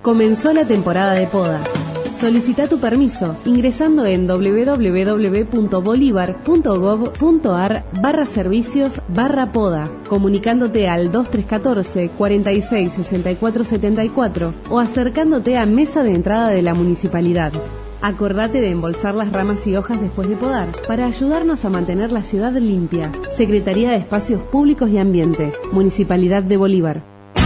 Comenzó la temporada de poda. Solicita tu permiso ingresando en www.bolivar.gov.ar/servicios/poda, comunicándote al 2314 46 64 74 o acercándote a mesa de entrada de la municipalidad. Acordate de embolsar las ramas y hojas después de podar para ayudarnos a mantener la ciudad limpia. Secretaría de Espacios Públicos y Ambiente, Municipalidad de Bolívar.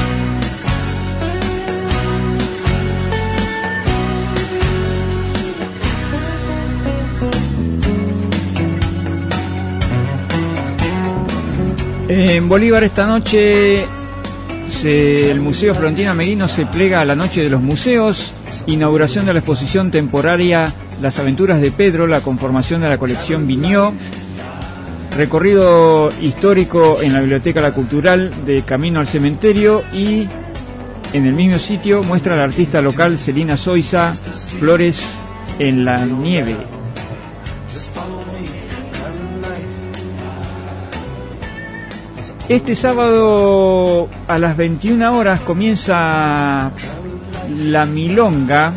En Bolívar esta noche el Museo Florentino Ameguino se plega a la Noche de los Museos, inauguración de la exposición temporaria Las Aventuras de Pedro, la conformación de la colección Viñó, recorrido histórico en la Biblioteca La Cultural de Camino al Cementerio y en el mismo sitio muestra al artista local Celina Zoiza Flores en la Nieve. Este sábado a las 21 horas comienza la milonga,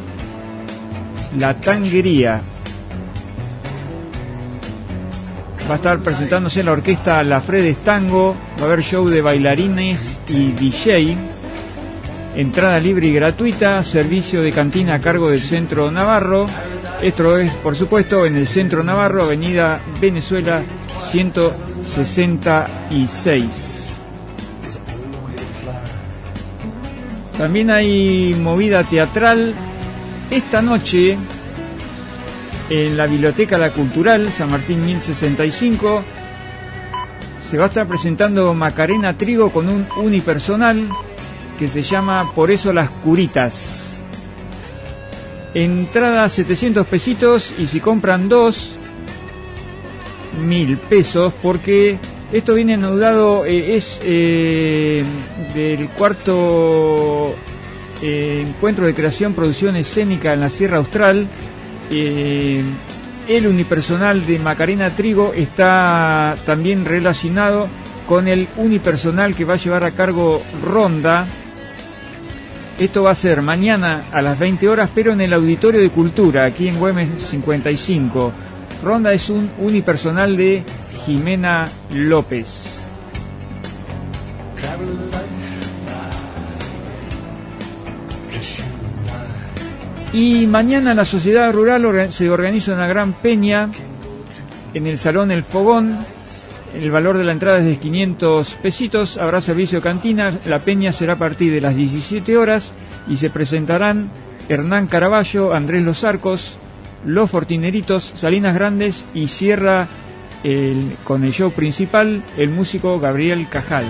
la tanguería. Va a estar presentándose la orquesta La Fredes Tango, va a haber show de bailarines y DJ, entrada libre y gratuita, servicio de cantina a cargo del Centro Navarro. Esto es, por supuesto, en el Centro Navarro, Avenida Venezuela 166. También hay movida teatral esta noche en la Biblioteca La Cultural, San Martín 1065. Se va a estar presentando Macarena Trigo con un unipersonal que se llama Por eso las curitas. Entrada 700 pesitos y si compran 2, 1000 pesos, porque esto viene anudado, es del cuarto encuentro de creación, producción escénica en la Sierra Austral. El unipersonal de Macarena Trigo está también relacionado con el unipersonal que va a llevar a cargo Ronda. Esto va a ser mañana a las 20 horas, pero en el Auditorio de Cultura, aquí en Güemes 55. Ronda es un unipersonal de Jimena López. Y mañana en la Sociedad Rural se organiza una gran peña en el Salón El Fogón. El valor de la entrada es de 500 pesitos. Habrá servicio de cantina. La peña será a partir de las 17 horas y se presentarán Hernán Caraballo, Andrés Los Arcos, Los Fortineritos, Salinas Grandes y cierra con el show principal el músico Gabriel Cajal.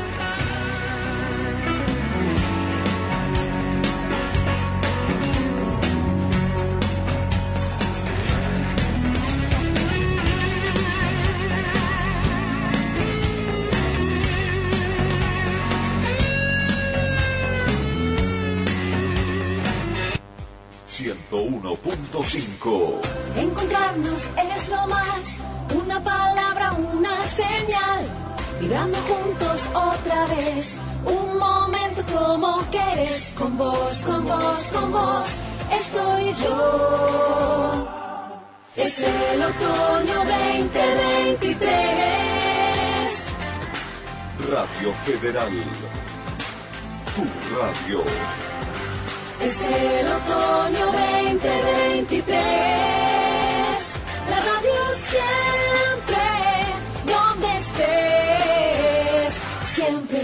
Encontrarnos es lo más, una palabra, una señal, vibrando juntos otra vez, un momento como quieres, con vos, con vos, con vos, estoy yo. Es el otoño 2023. Radio Federal, tu radio. Es el otoño 2023, la radio siempre, donde estés, siempre.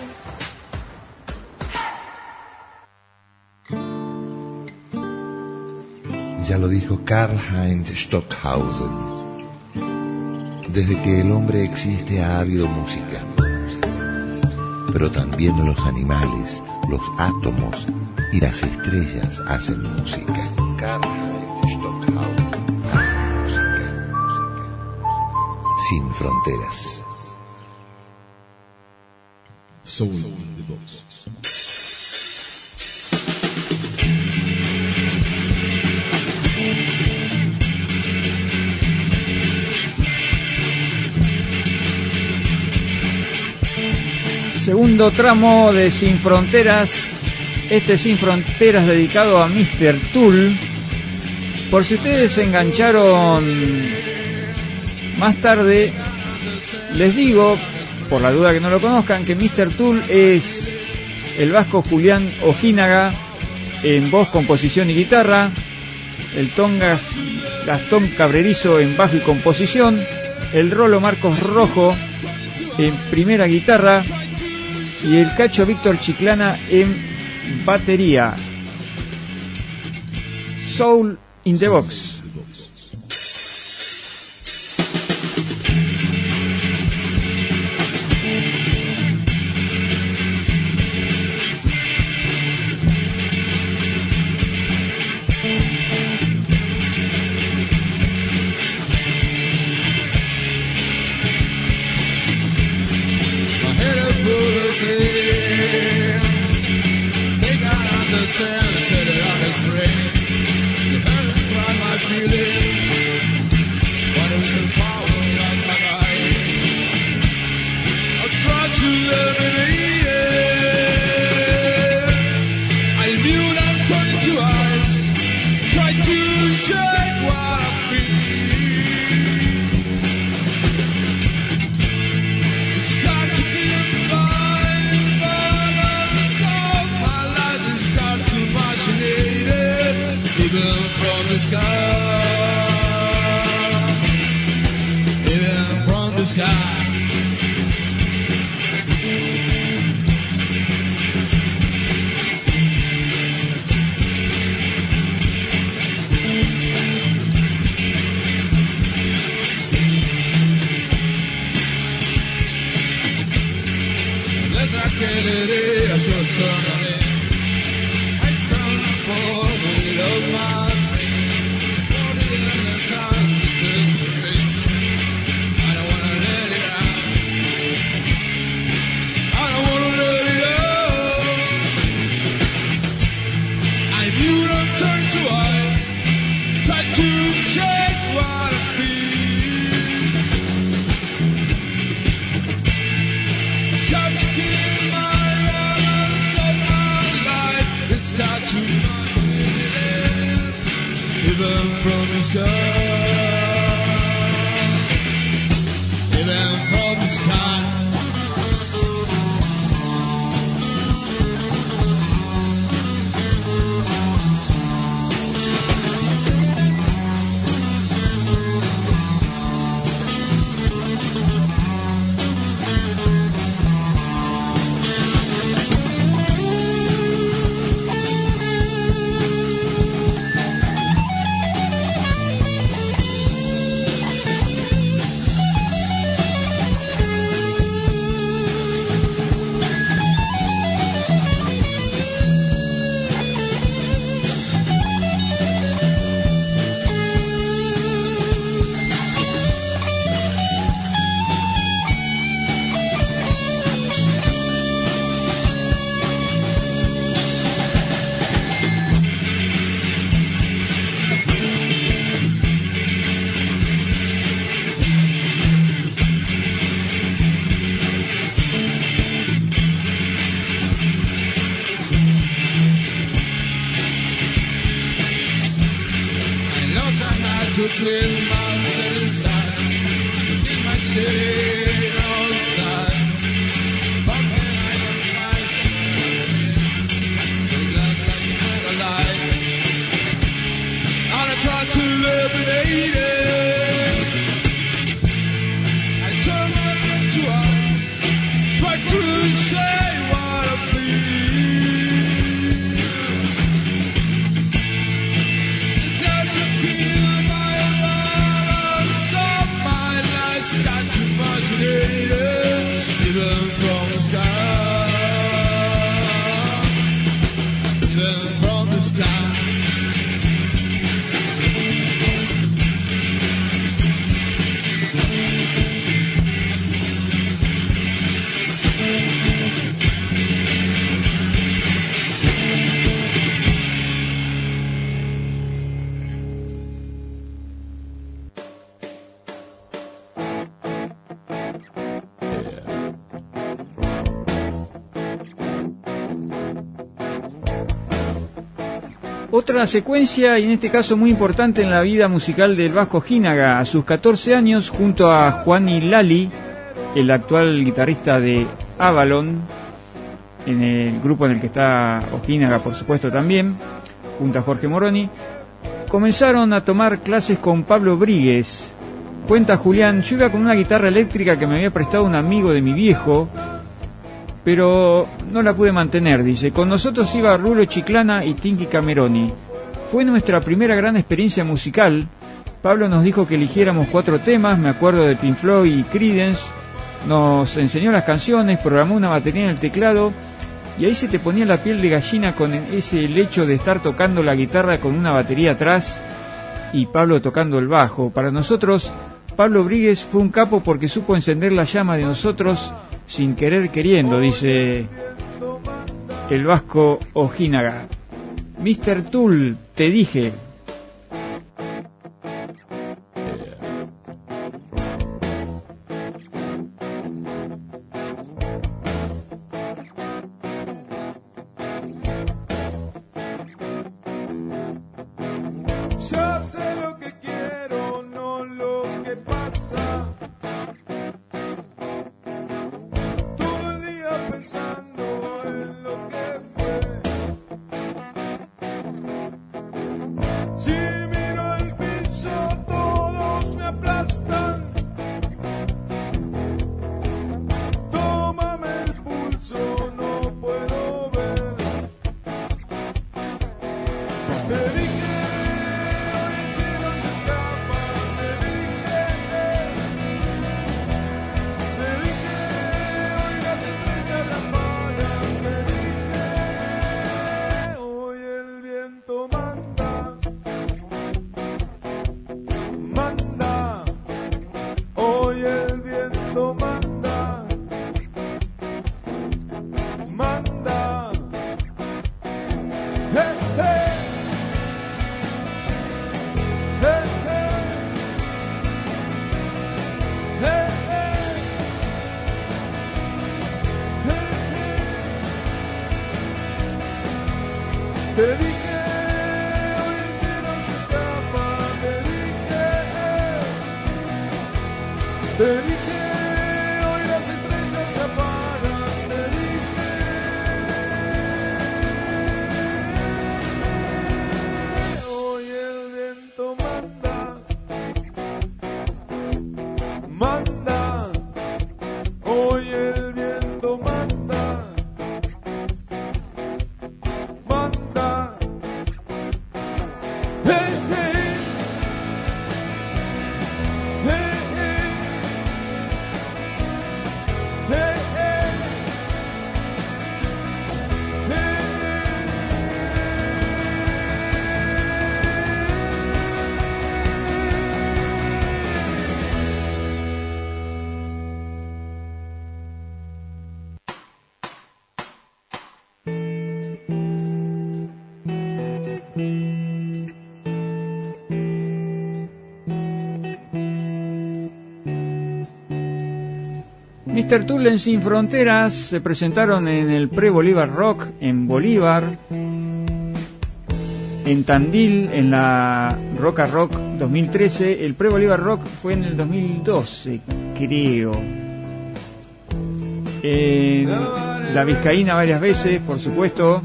Ya lo dijo Karl-Heinz Stockhausen. Desde que el hombre existe ha habido música, pero también los animales, los átomos y las estrellas hacen música. Karl-Heinz Stockhausen hace música. Sin fronteras. Soul in the Box. Segundo tramo de Sin Fronteras Este Sin Fronteras dedicado a Mr. Tool. Por si ustedes se engancharon más tarde, les digo, por la duda que no lo conozcan, que Mr. Tool es el vasco Julián Ojinaga en voz, composición y guitarra, el Tongas Gastón Cabrerizo en bajo y composición, el Rolo Marcos Rojo en primera guitarra y el Cacho Víctor Chiclana en batería. Soul in the Box. Otra secuencia, y en este caso muy importante en la vida musical del Vasco Ojinaga, a sus 14 años, junto a Juani Lali, el actual guitarrista de Avalon, en el grupo en el que está Ojinaga, por supuesto, también, junto a Jorge Moroni, comenzaron a tomar clases con Pablo Bríguez. Cuenta Julián: yo iba con una guitarra eléctrica que me había prestado un amigo de mi viejo, pero no la pude mantener, dice. Con nosotros iba Rulo Chiclana y Tinky Cameroni. Fue nuestra primera gran experiencia musical. Pablo nos dijo que eligiéramos 4 temas, me acuerdo de Pink Floyd y Creedence. Nos enseñó las canciones, programó una batería en el teclado, y ahí se te ponía la piel de gallina con ese hecho de estar tocando la guitarra con una batería atrás y Pablo tocando el bajo. Para nosotros, Pablo Bríguez fue un capo porque supo encender la llama de nosotros sin querer queriendo, dice el Vasco Ojinaga. Mr. Tool, te dije. Yo sé lo que quiero, no lo que pasa. Todo el día pensando en lo que fue. Si miro el piso, todos me aplastan. Tómame el pulso, no puedo ver. Te dije. Te dije, hoy el cielo se escapa, te dije, hoy las estrellas se apagan, te dije, hoy el viento manda, hoy el viento manda. Mr. Tool Sin Fronteras se presentaron en el Pre-Bolívar Rock en Bolívar, en Tandil, en la Rock a Rock 2013. El Pre-Bolívar Rock fue en el 2012, creo. En la Vizcaína varias veces, por supuesto.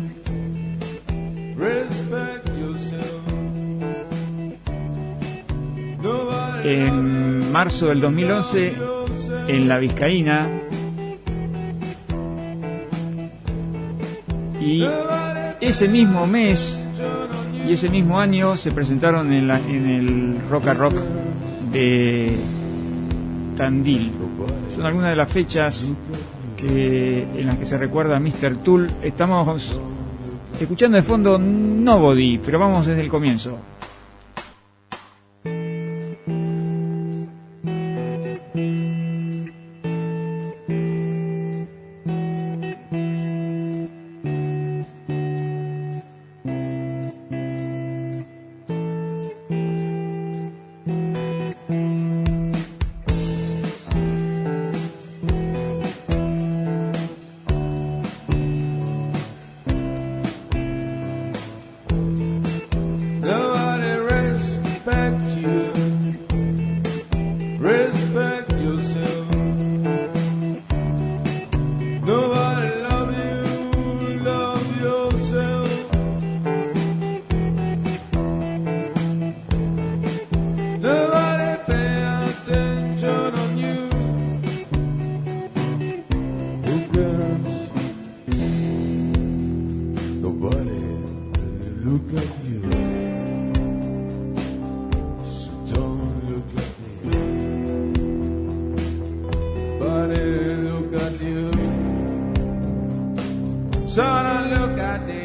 En marzo del 2011 en la Vizcaína, y ese mismo mes y ese mismo año se presentaron en el Rock a Rock de Tandil. Son algunas de las fechas en las que se recuerda a Mr. Tool. Estamos escuchando de fondo Nobody, pero vamos desde el comienzo. look at you. So don't look at me. Buddy, look at you. So don't look at me.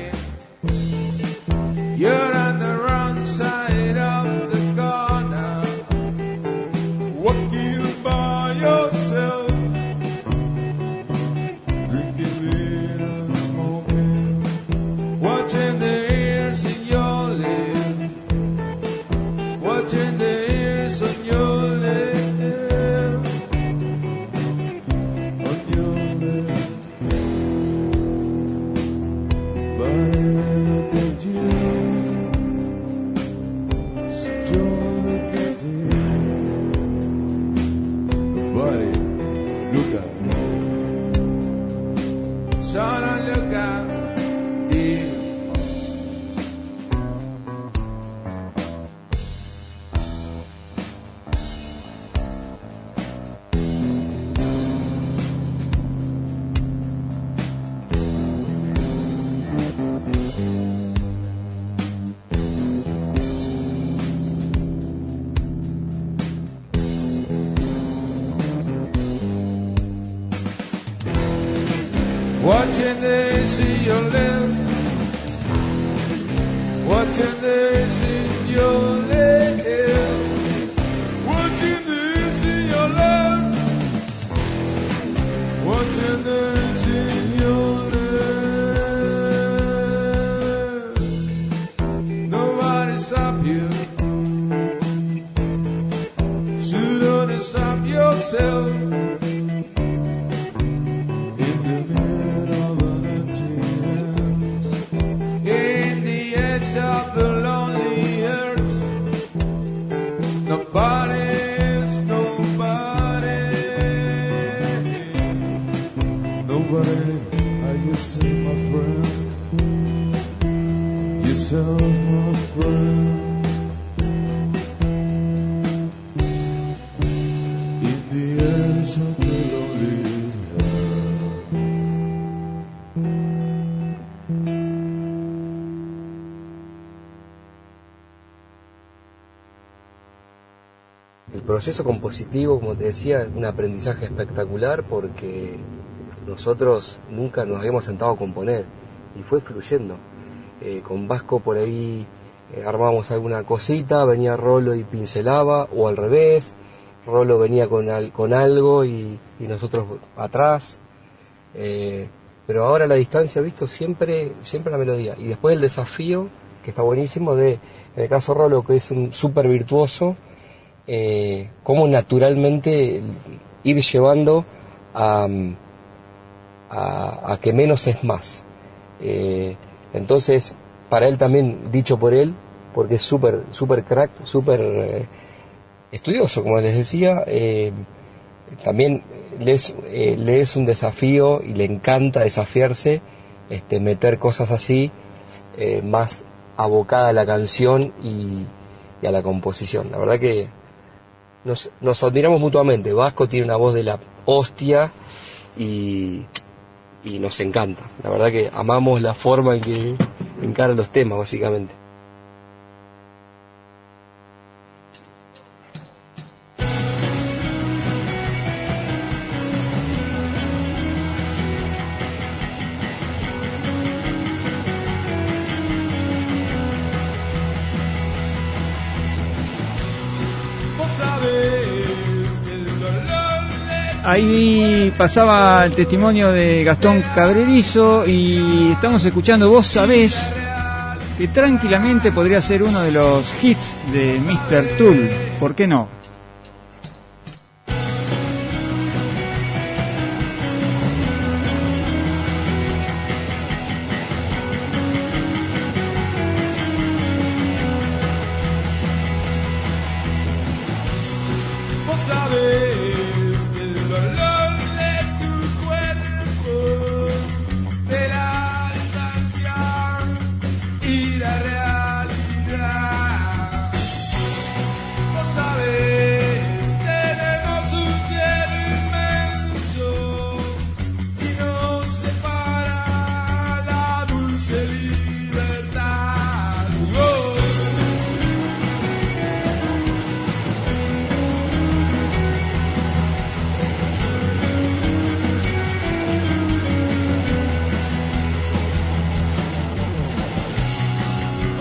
You're on the wrong side of the corner, walking by yourself, drinking beer and smoking, watching the ears in your lip, watching the ears on your lip, on your lip. But look at you. Watching this in your left, watching this in your left, watching this in your left, watching this in your left. Nobody stop you, so don't stop yourself. El proceso compositivo, como te decía, es un aprendizaje espectacular porque nosotros nunca nos habíamos sentado a componer y fue fluyendo. Con Vasco por ahí armábamos alguna cosita, venía Rolo y pincelaba, o al revés, Rolo venía con algo y nosotros atrás. Pero ahora a la distancia, visto, siempre la melodía. Y después el desafío, que está buenísimo, en el caso Rolo, que es un súper virtuoso, cómo naturalmente ir llevando a que menos es más. Entonces, para él también, dicho por él, porque es súper crack, súper estudioso, como les decía, también le es un desafío y le encanta desafiarse, meter cosas así, más abocada a la canción y a la composición. La verdad que nos admiramos mutuamente. Vasco tiene una voz de la hostia y nos encanta. La verdad que amamos la forma en que encara los temas, básicamente. Ahí pasaba el testimonio de Gastón Cabrerizo y estamos escuchando Vos Sabés, que tranquilamente podría ser uno de los hits de Mr. Tool, ¿por qué no?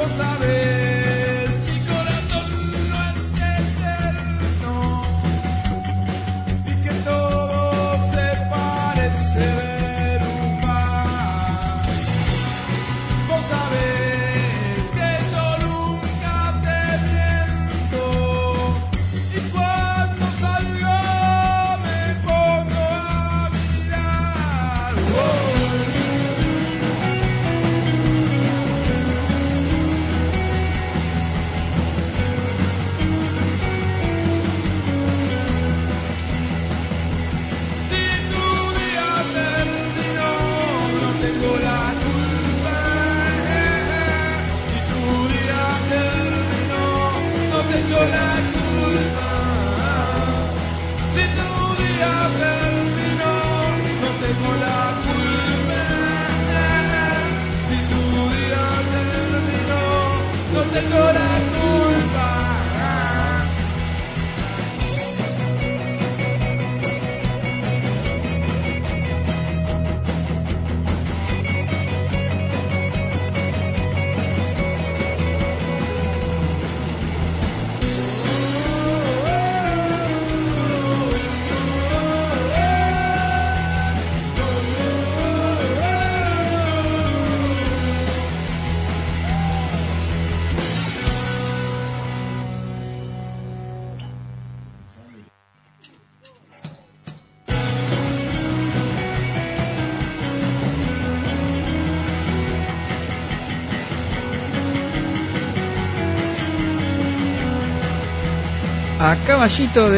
A caballito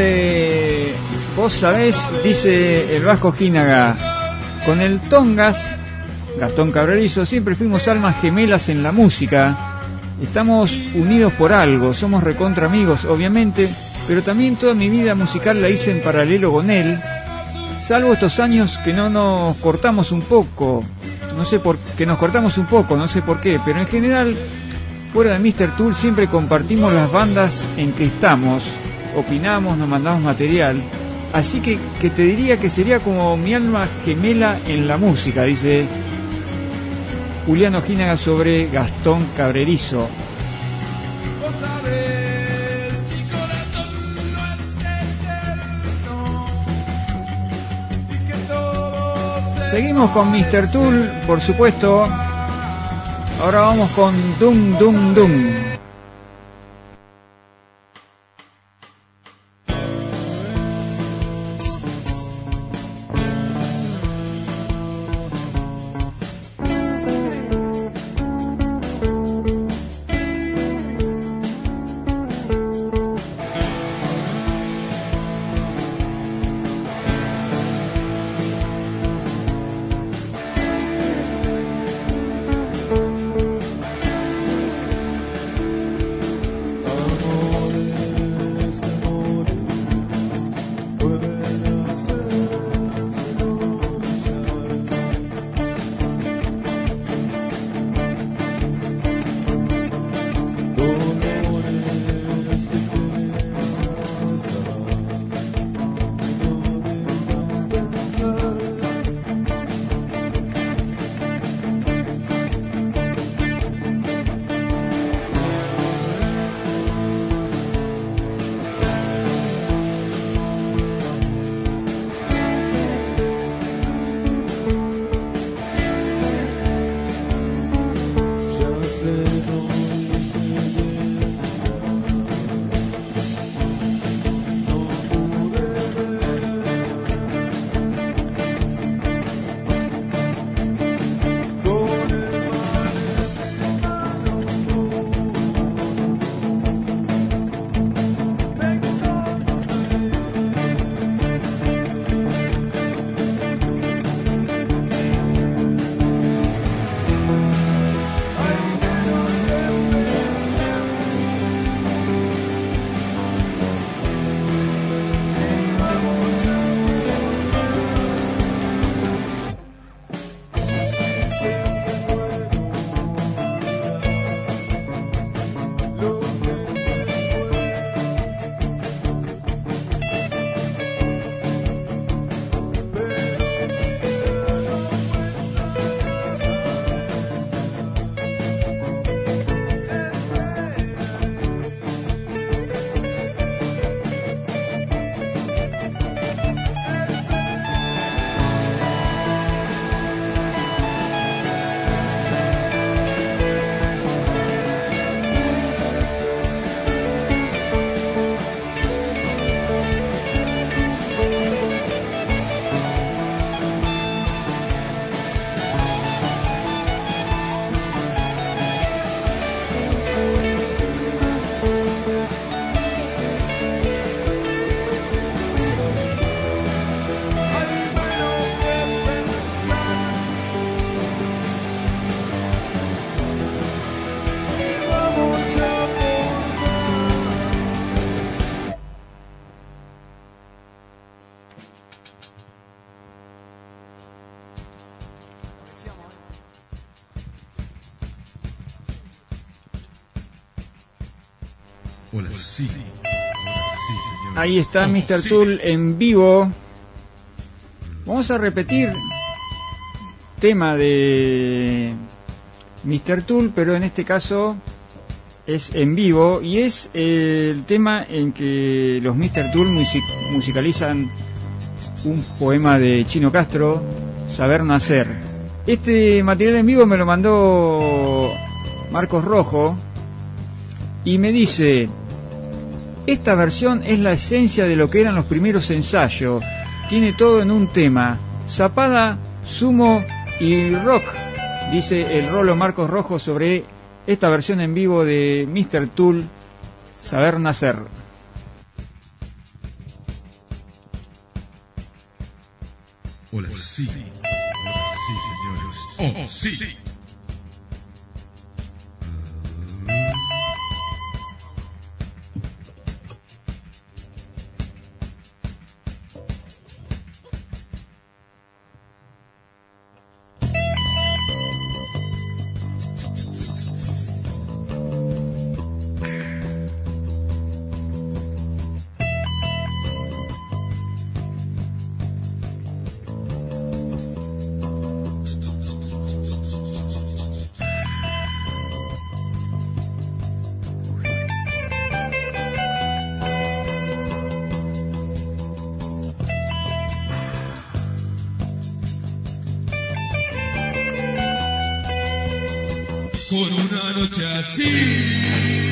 de vos sabés, dice el Vasco Gínaga, con el Tongas, Gastón Cabrerizo, siempre fuimos almas gemelas en la música. Estamos unidos por algo, somos recontra amigos, obviamente, pero también toda mi vida musical la hice en paralelo con él, salvo estos años que no nos cortamos un poco, no sé por qué, pero en general, fuera de Mr. Tool siempre compartimos las bandas en que estamos, opinamos, nos mandamos material, así que te diría que sería como mi alma gemela en la música, dice Juliano Gínaga sobre Gastón Cabrerizo. Seguimos con Mr. Tool, por supuesto. Ahora vamos con Dum Dum Dum. Hola, sí. Ahora sí, señor. Ahí está Mr. Tool en vivo. Vamos a repetir tema de Mr. Tool, pero en este caso es en vivo y es el tema en que los Mr. Tool musicalizan un poema de Chino Castro, Saber Nacer. Este material en vivo me lo mandó Marcos Rojo y me dice: esta versión es la esencia de lo que eran los primeros ensayos, tiene todo en un tema, zapada, sumo y rock, dice el Rolo Marcos Rojo sobre esta versión en vivo de Mr. Tool, Saber Nacer. Hola, sí. Ahora sí, señores. Oh, sí. Con una noche así.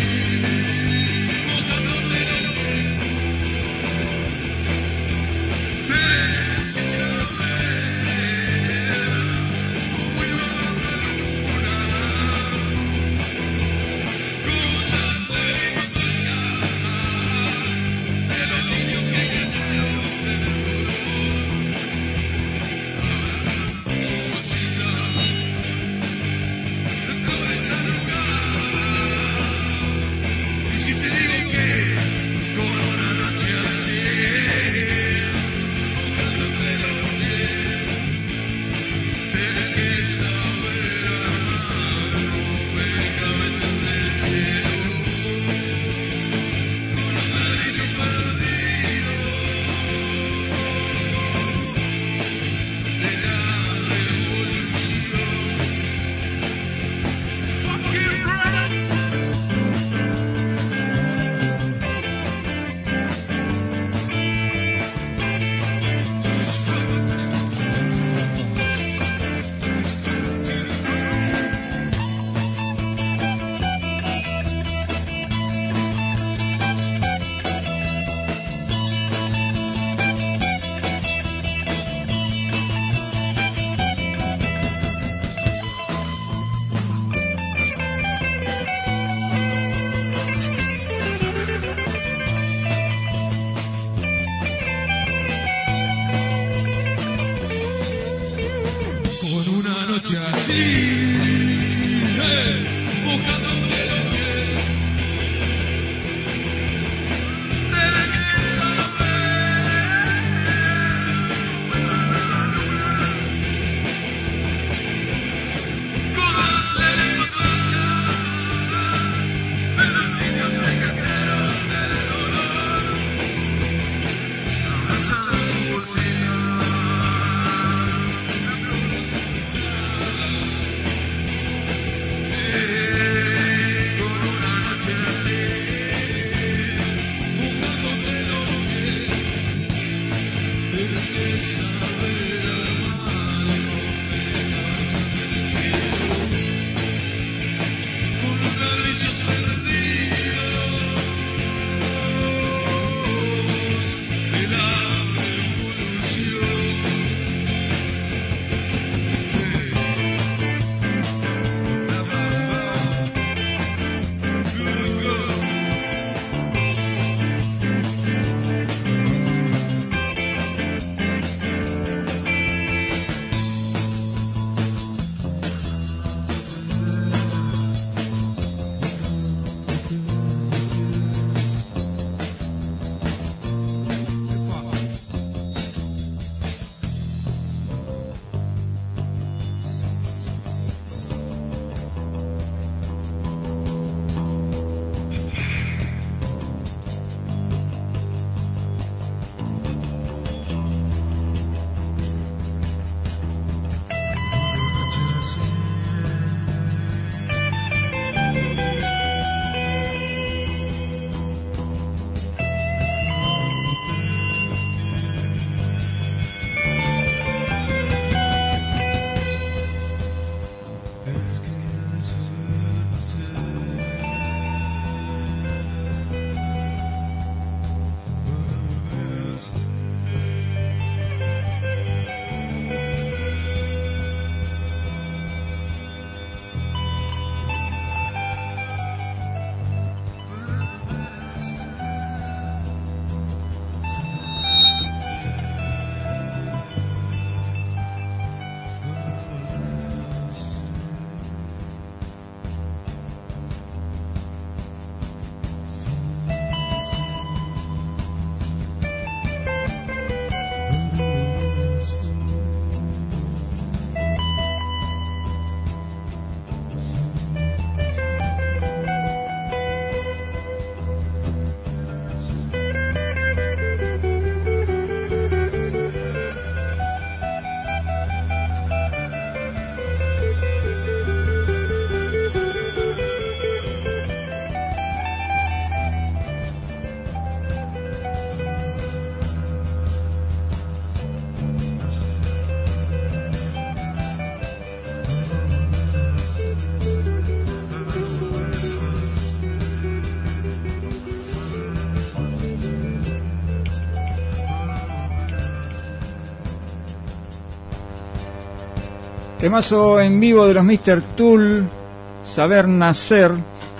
Temazo en vivo de los Mr. Tool, Saber Nacer,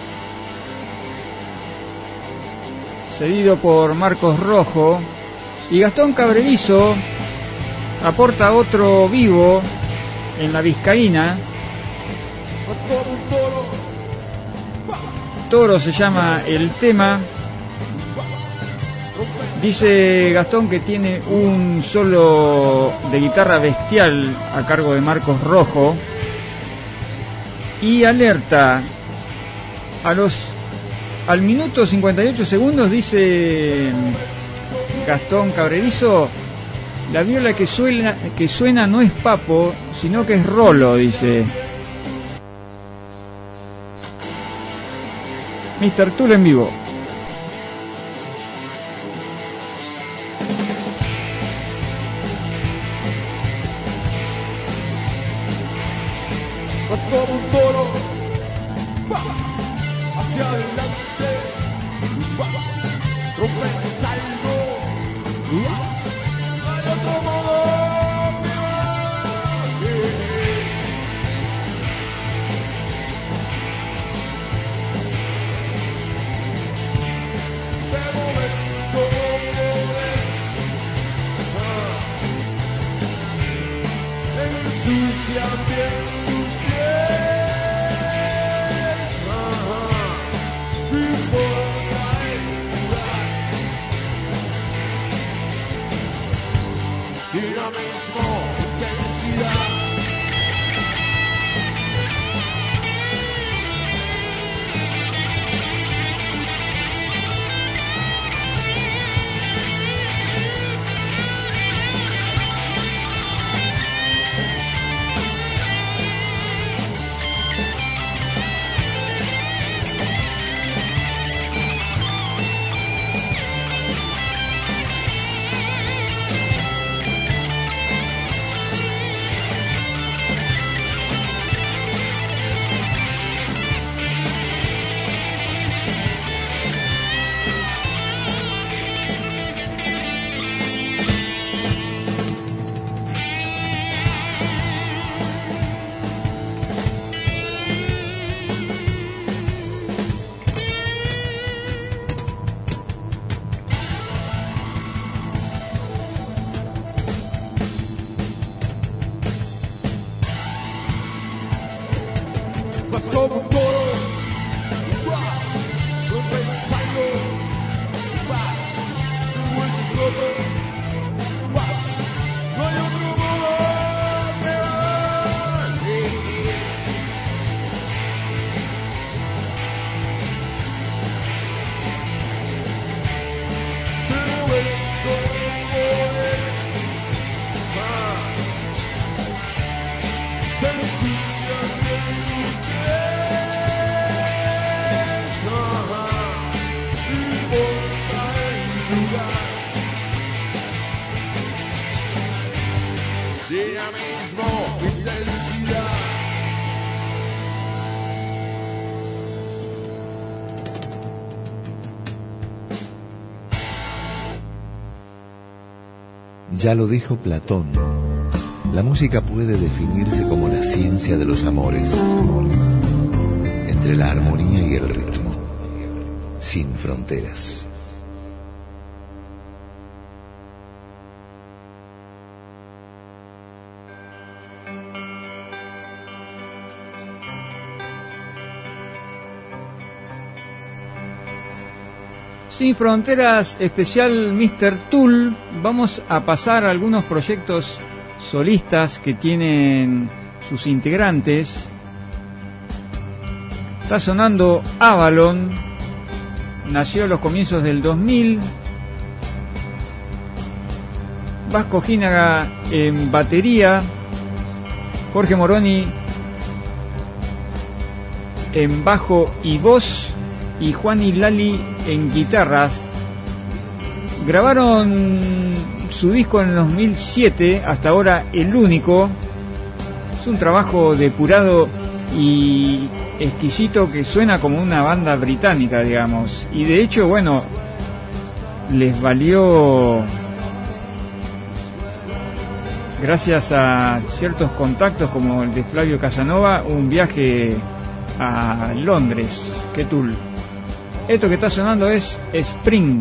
cedido por Marcos Rojo. Y Gastón Cabrerizo aporta otro vivo en la vizcaína. Toro se llama el tema. Dice Gastón que tiene un solo de guitarra bestial a cargo de Marcos Rojo. Y alerta, al minuto 58 segundos, dice Gastón Cabrerizo, la viola que suena no es Papo, sino que es Rolo, dice. Mr. Tool en vivo. Vas como un toro, hacia adelante, rompes algo, no hay otro modo que baje. Te mueves como podés, ensucia bien. Dinamismo, intensidad. Vas como un toro, vas, rompes algo, vas, tu hueso es roto, vas, no hay otro modo que baje. Te mueves como podés, se ensucia bien tus pies, importa el lugar. Dinamismo, intensidad. Ya lo dijo Platón. La música puede definirse como la ciencia de los amores, entre la armonía y el ritmo, sin fronteras. Sin Fronteras, especial Mr. Tool. Vamos a pasar a algunos proyectos solistas que tienen sus integrantes. Está sonando Avalon, nació a los comienzos del 2000. Vasco Gínaga en batería, Jorge Moroni en bajo y voz, y Juan y Lali en guitarras. Grabaron su disco en el 2007, hasta ahora el único. Es un trabajo depurado y exquisito que suena como una banda británica, digamos. Y de hecho, bueno, les valió gracias a ciertos contactos como el de Flavio Casanova, un viaje a Londres, que Tool. Esto que está sonando es Spring.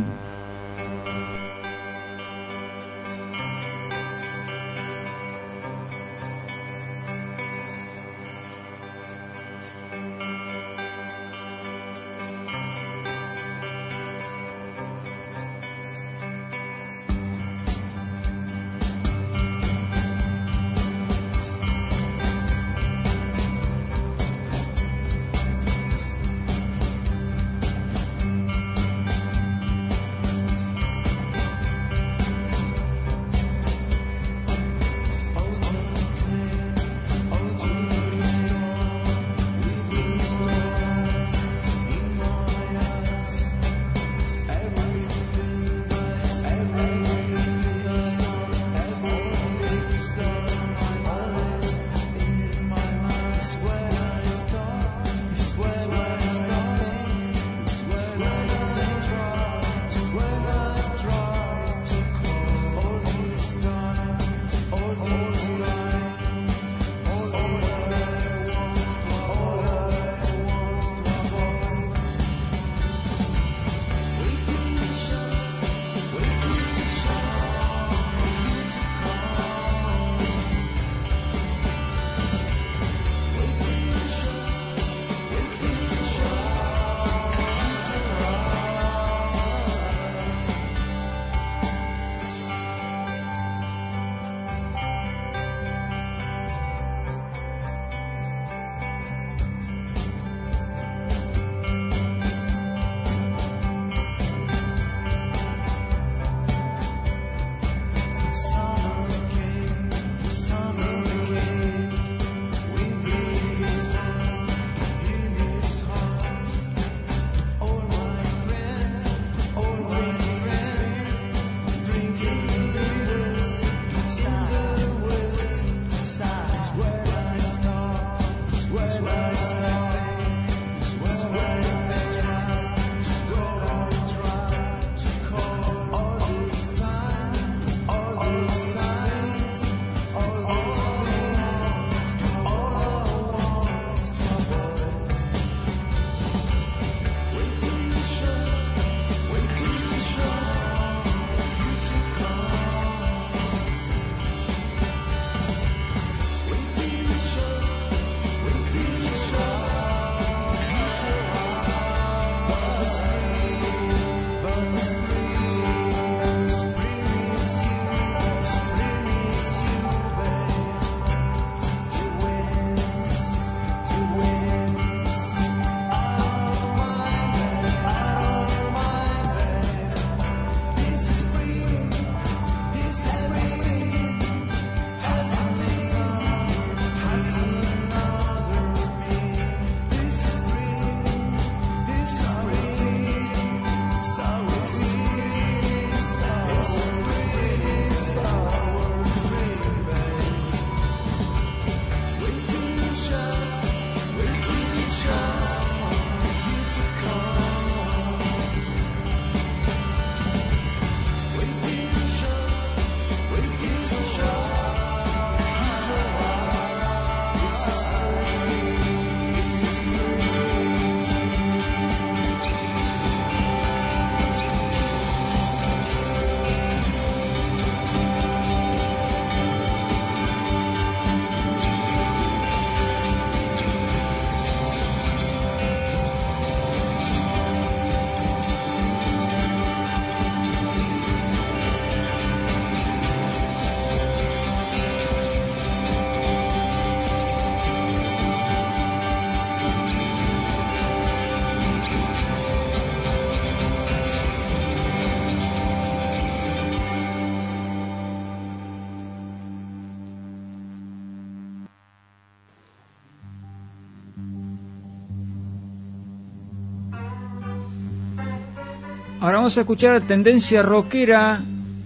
Ahora vamos a escuchar Tendencia Rockera,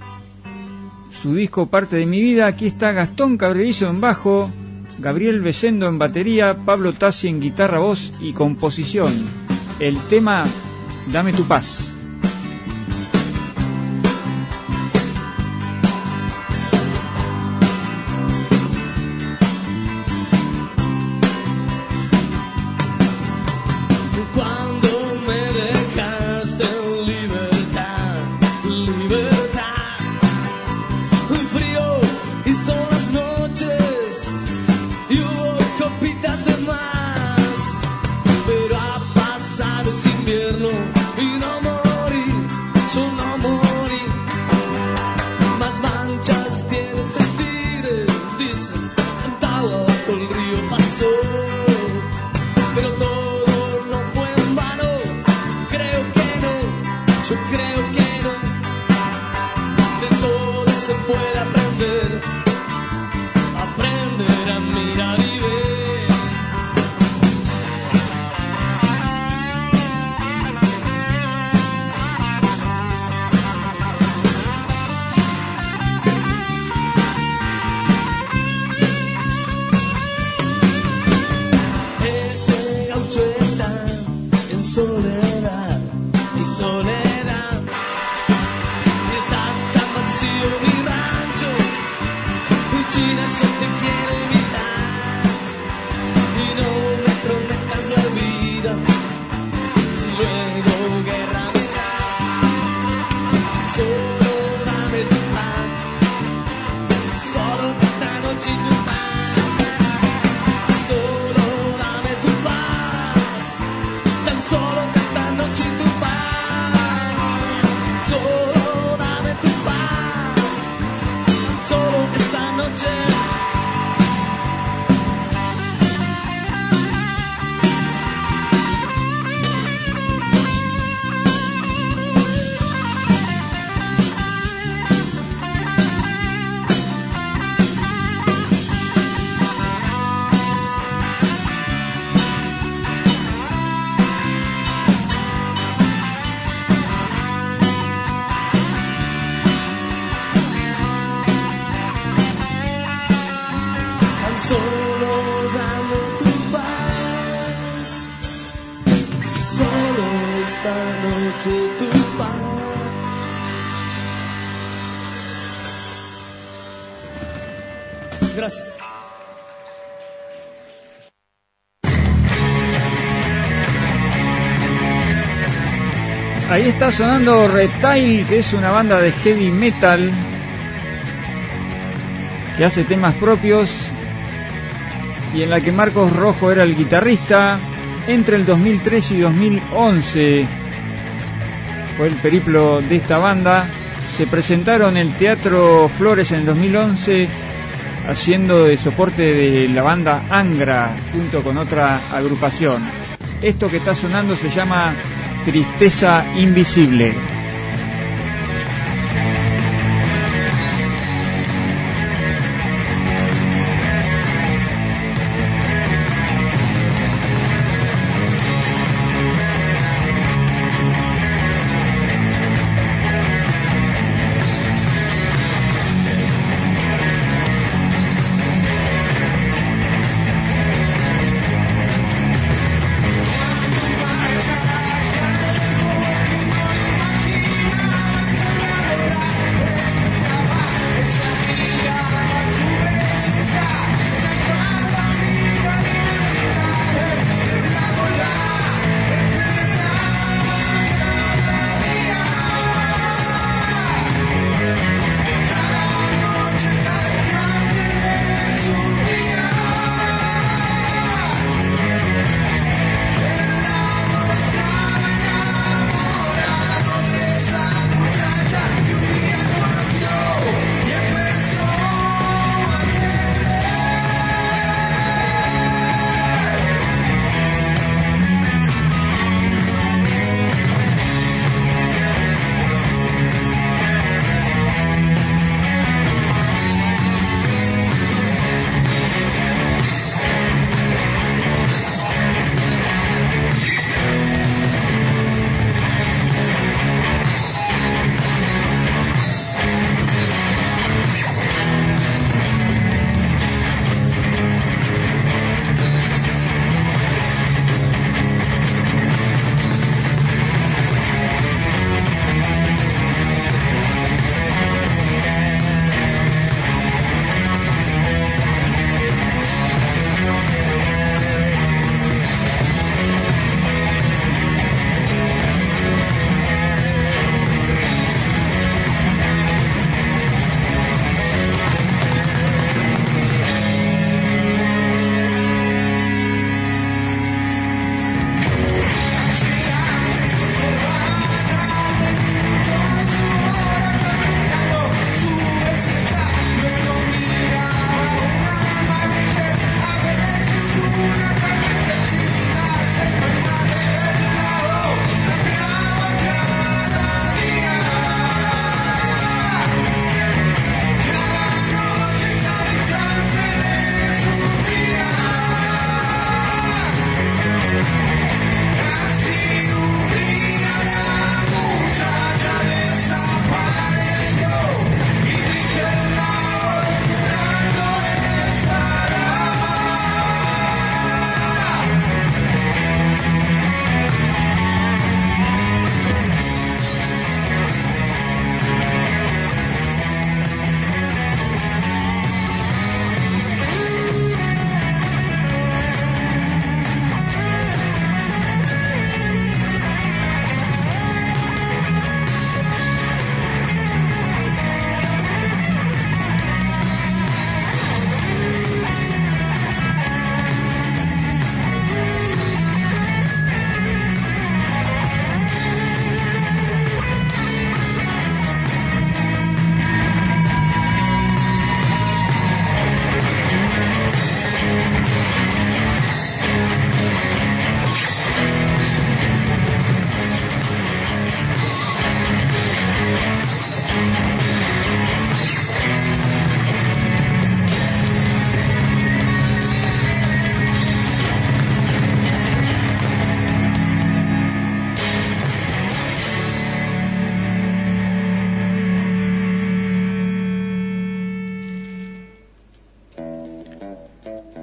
su disco Parte de mi vida. Aquí está Gastón Cabrerizo en bajo, Gabriel Becendo en batería, Pablo Tassi en guitarra, voz y composición. El tema Dame tu paz. infierno y no morir, yo no morí. Más manchas tiene este tigre, dicen, agua bajo el río pasó. Pero todo no fue en vano, creo que no, yo creo que no. De todo se puede aprender, aprender a mirar y ver. Soledad, mi soledad, y está tan vacío mi rancho, mi China yo te quiero invitar, y no me prometas la vida, si luego guerra me da, solo dame tu paz, solo esta noche y tu paz, solo dame tu paz, tan solo esta noche y tu paz, solo dame tu paz, solo esta noche. Solo dame tu paz, solo esta noche tu paz. Gracias. Ahí está sonando Reptile, que es una banda de heavy metal que hace temas propios y en la que Marcos Rojo era el guitarrista. Entre el 2003 y 2011 fue el periplo de esta banda. Se presentaron en el Teatro Flores en el 2011 haciendo de soporte de la banda Angra junto con otra agrupación. Esto que está sonando se llama Tristeza Invisible.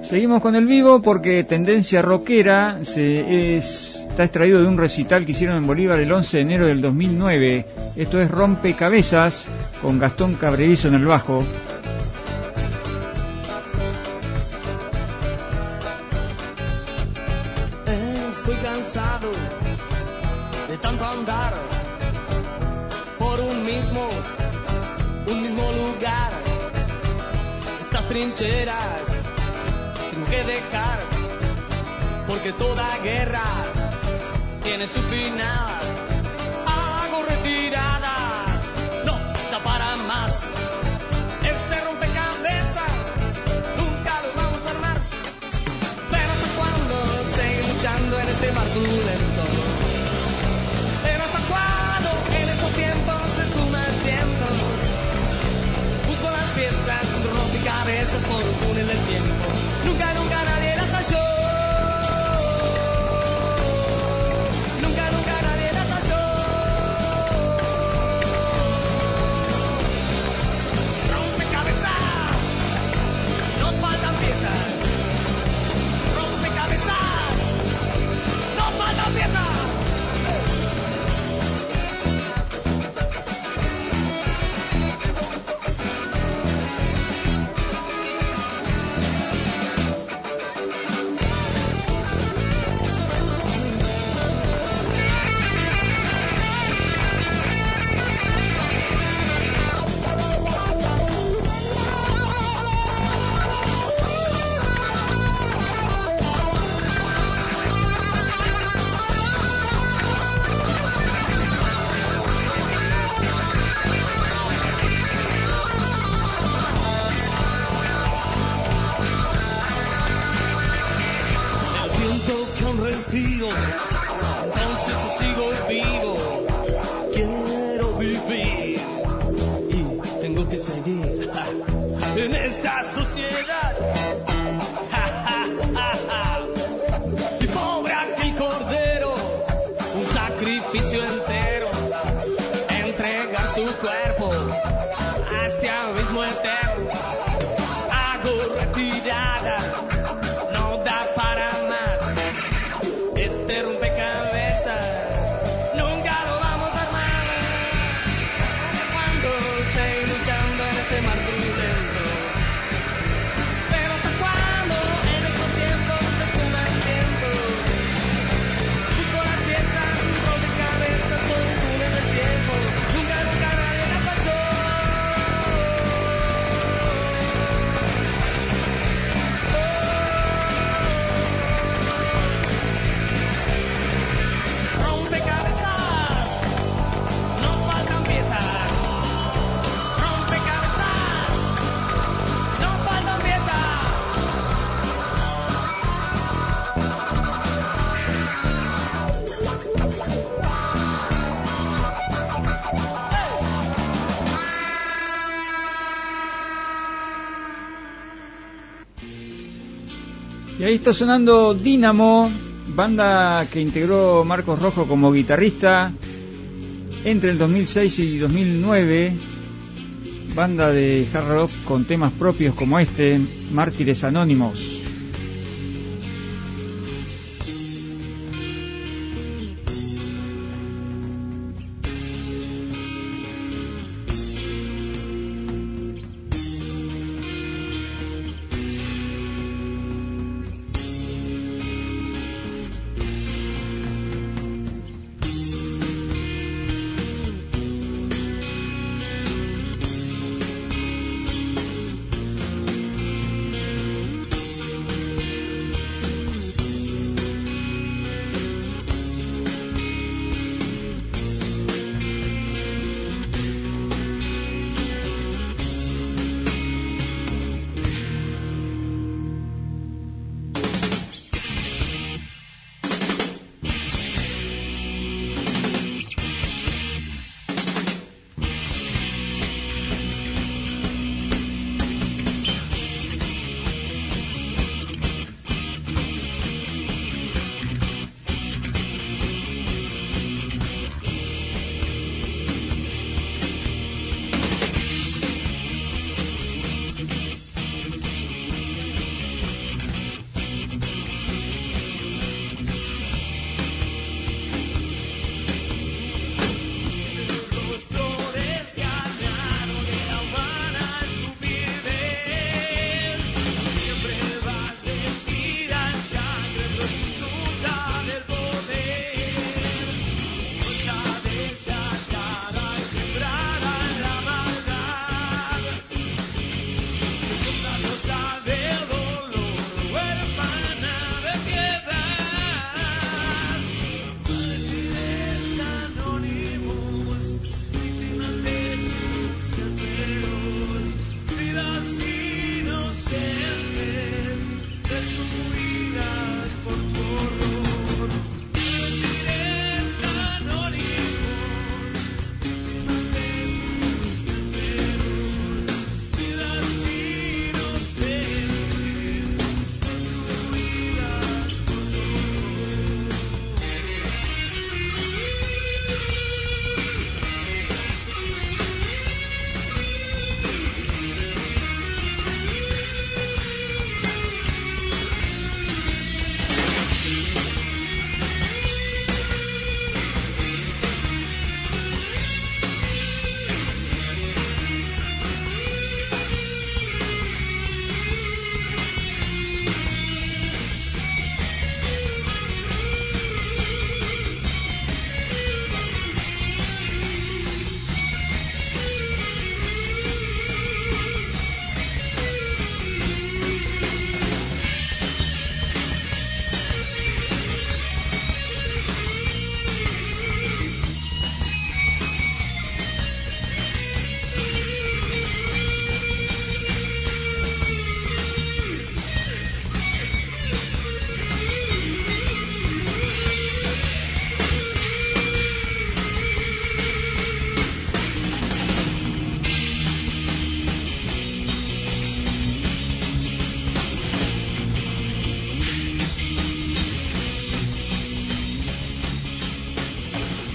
Seguimos con el vivo porque Tendencia Rockera está extraído de un recital que hicieron en Bolívar el 11 de enero del 2009. Esto es Rompecabezas con Gastón Cabrerizo en el bajo. Estoy cansado de tanto andar por un mismo lugar. Estas trincheras tengo que dejar, porque toda guerra tiene su final. Hago retirada, no da para más. Este rompecabezas nunca lo vamos a armar. Pero hasta cuando seguir luchando en este mar turbulento. Pero hasta cuando en estos tiempos de tumultos vientos busco las piezas de un rompecabezas por un túnel del tiempo. Nunca nadie las halló. Nunca nadie las halló. Rompecabezas, nos faltan piezas. Rompecabezas, nos faltan piezas. Entonces yo sigo vivo, quiero vivir y tengo que seguir en esta sociedad. Y pobre aquel cordero, un sacrificio entero, entregar su cuerpo a este abismo eterno. Hago retirada, no da para más. Este rompecabezas nunca lo vamos a armar. Cuando seguir luchando en este mar turbulento. Pero hasta cuando en estos tiempos se fuma el tiempo. Busco las piezas, un rompecabezas por un túnel del tiempo. Nunca nadie las falló. Y ahí está sonando Dínamo, banda que integró Marcos Rojo como guitarrista entre el 2006 y 2009, banda de hard rock con temas propios como este, Mártires Anónimos.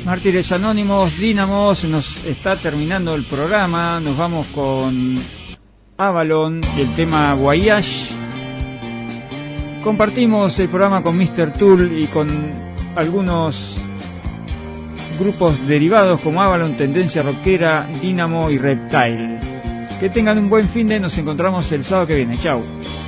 Mártires Anónimos, Dínamos, nos está terminando el programa. Nos vamos con Avalon y el tema Voyage. Compartimos el programa con Mr. Tool y con algunos grupos derivados como Avalon, Tendencia Rockera, Dínamo y Reptile. Que tengan un buen fin de, nos encontramos el sábado que viene. Chau.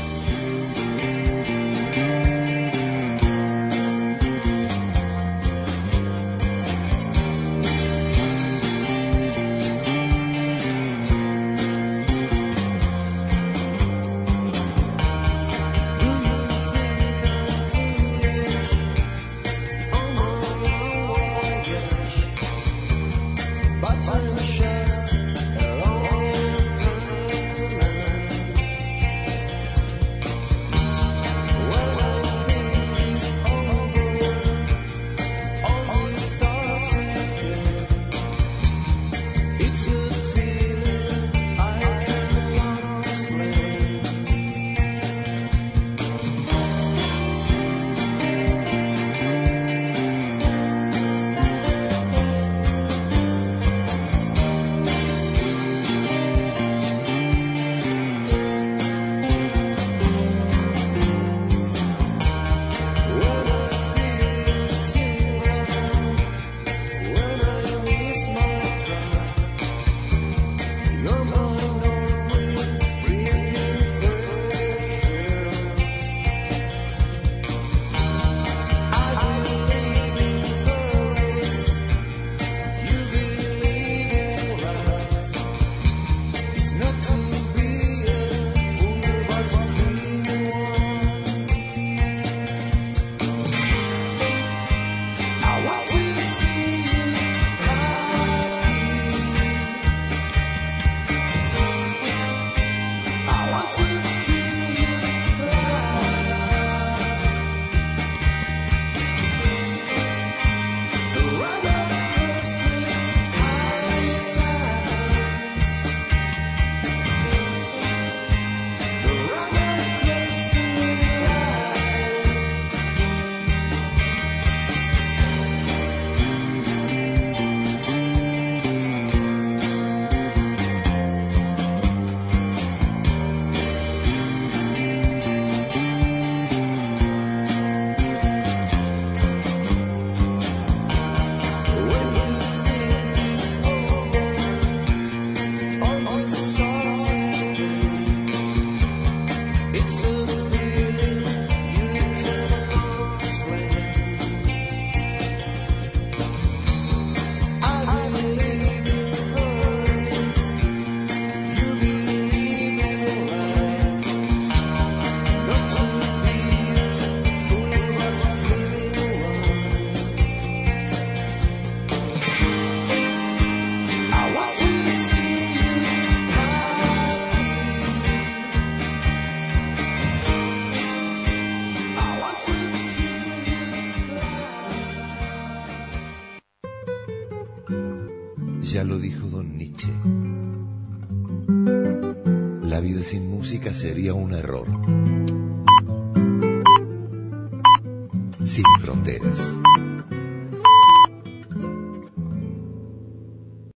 Ya lo dijo Don Nietzsche. La vida sin música sería un error. Sin fronteras.